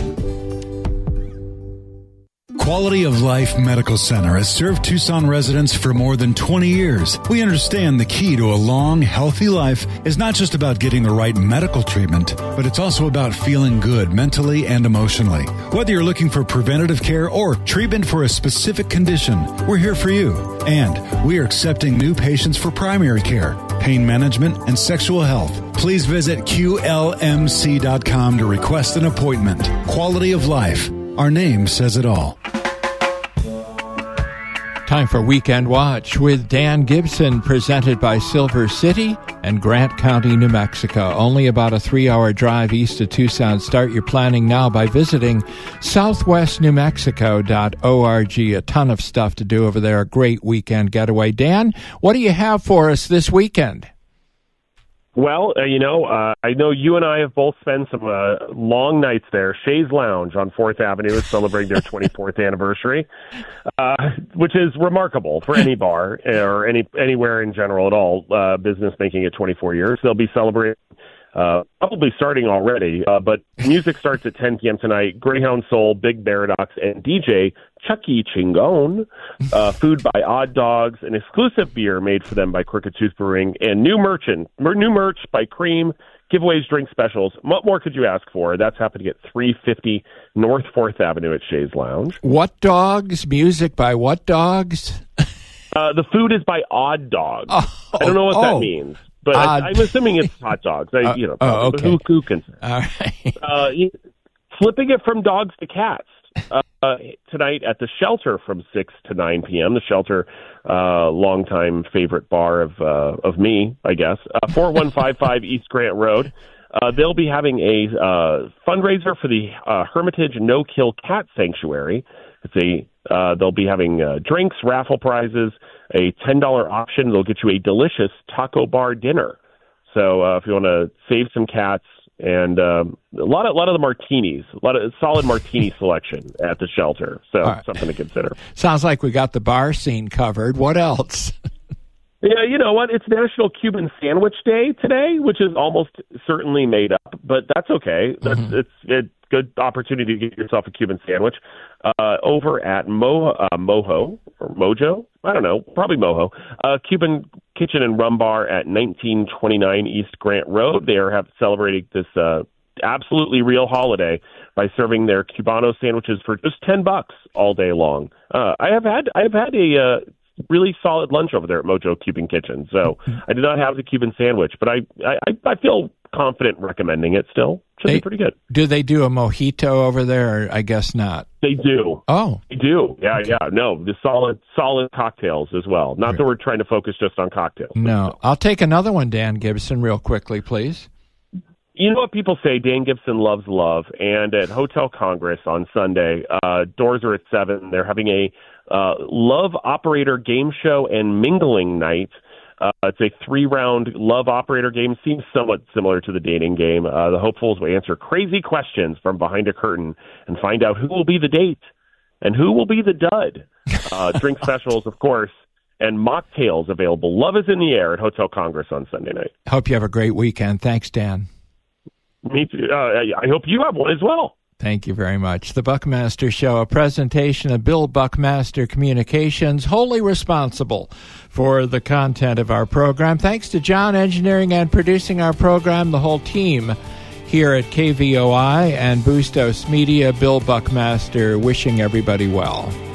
Quality of Life Medical Center has served Tucson residents for more than twenty years. We understand the key to a long, healthy life is not just about getting the right medical treatment, but it's also about feeling good mentally and emotionally. Whether you're looking for preventative care or treatment for a specific condition, we're here for you. And we are accepting new patients for primary care, pain management, and sexual health. Please visit Q L M C dot com to request an appointment. Quality of Life. Our name says it all. Time for Weekend Watch with Dan Gibson, presented by Silver City and Grant County, New Mexico. Only about a three-hour drive east of Tucson. Start your planning now by visiting southwest new mexico dot org. A ton of stuff to do over there. A great weekend getaway. Dan, what do you have for us this weekend? Well, uh, you know, uh, I know you and I have both spent some uh, long nights there. Shays Lounge on fourth Avenue is celebrating their twenty-fourth anniversary, uh, which is remarkable for any bar or any anywhere in general at all. Uh, business making it twenty-four years. They'll be celebrating, uh, probably starting already, uh, but music starts at ten p.m. tonight. Greyhound Soul, Big Paradox, and D J Chucky Chingon. Uh, food by Odd Dogs, an exclusive beer made for them by Crooked Tooth Brewing, and new merchant, mer- new merch by Cream, giveaways, drink specials. What more could you ask for? That's happening at three fifty North fourth Avenue at Shays Lounge. What dogs? Music by what dogs? uh, the food is by Odd Dogs. Oh, I don't know what oh, that means, but I, I'm assuming it's hot dogs. I, uh, you know, oh, okay. who, who can say? All right. Uh, flipping it from dogs to cats. Uh, tonight at the Shelter from six to nine p.m. The Shelter, uh, longtime favorite bar of uh, of me, I guess. Uh, four one five five East Grant Road. Uh, they'll be having a uh, fundraiser for the uh, Hermitage No Kill Cat Sanctuary. It's a uh, they'll be having uh, drinks, raffle prizes, a ten dollars option. They'll get you a delicious taco bar dinner. So uh, if you want to save some cats. And um, a lot of a lot of the martinis, a lot of solid martini selection at the Shelter. So right. Something to consider. Sounds like we got the bar scene covered. What else? Yeah, you know what? It's National Cuban Sandwich Day today, which is almost certainly made up, but that's okay. That's mm-hmm. it's a good opportunity to get yourself a Cuban sandwich uh, over at Mo uh, Mojo or Mojo. I don't know, probably Mojo. Uh, Cuban Kitchen and Rum Bar at nineteen twenty-nine East Grant Road. They are have celebrating this uh, absolutely real holiday by serving their Cubano sandwiches for just ten bucks all day long. Uh, I have had I have had a uh, really solid lunch over there at Mojo Cuban Kitchen. So I did not have the Cuban sandwich, but I I, I feel confident recommending it still. Should they, be pretty good. Do they do a mojito over there? Or I guess not. They do. Oh. They do. Yeah, okay. yeah. No, the solid solid cocktails as well. Not that we're trying to focus just on cocktails. No. I'll take another one, Dan Gibson, real quickly, please. You know what people say, Dan Gibson loves love, and at Hotel Congress on Sunday, uh, doors are at seven. They're having a uh, love operator game show and mingling night. Uh, it's a three-round love operator game. Seems somewhat similar to the dating game. Uh, the hopefuls will answer crazy questions from behind a curtain and find out who will be the date and who will be the dud. Uh, drink specials, of course, and mocktails available. Love is in the air at Hotel Congress on Sunday night. Hope you have a great weekend. Thanks, Dan. Me too. Uh, I hope you have one as well. Thank you very much. The Buckmaster Show, a presentation of Bill Buckmaster Communications, wholly responsible for the content of our program. Thanks to John engineering and producing our program, the whole team here at K V O I and Bustos Media. Bill Buckmaster wishing everybody well.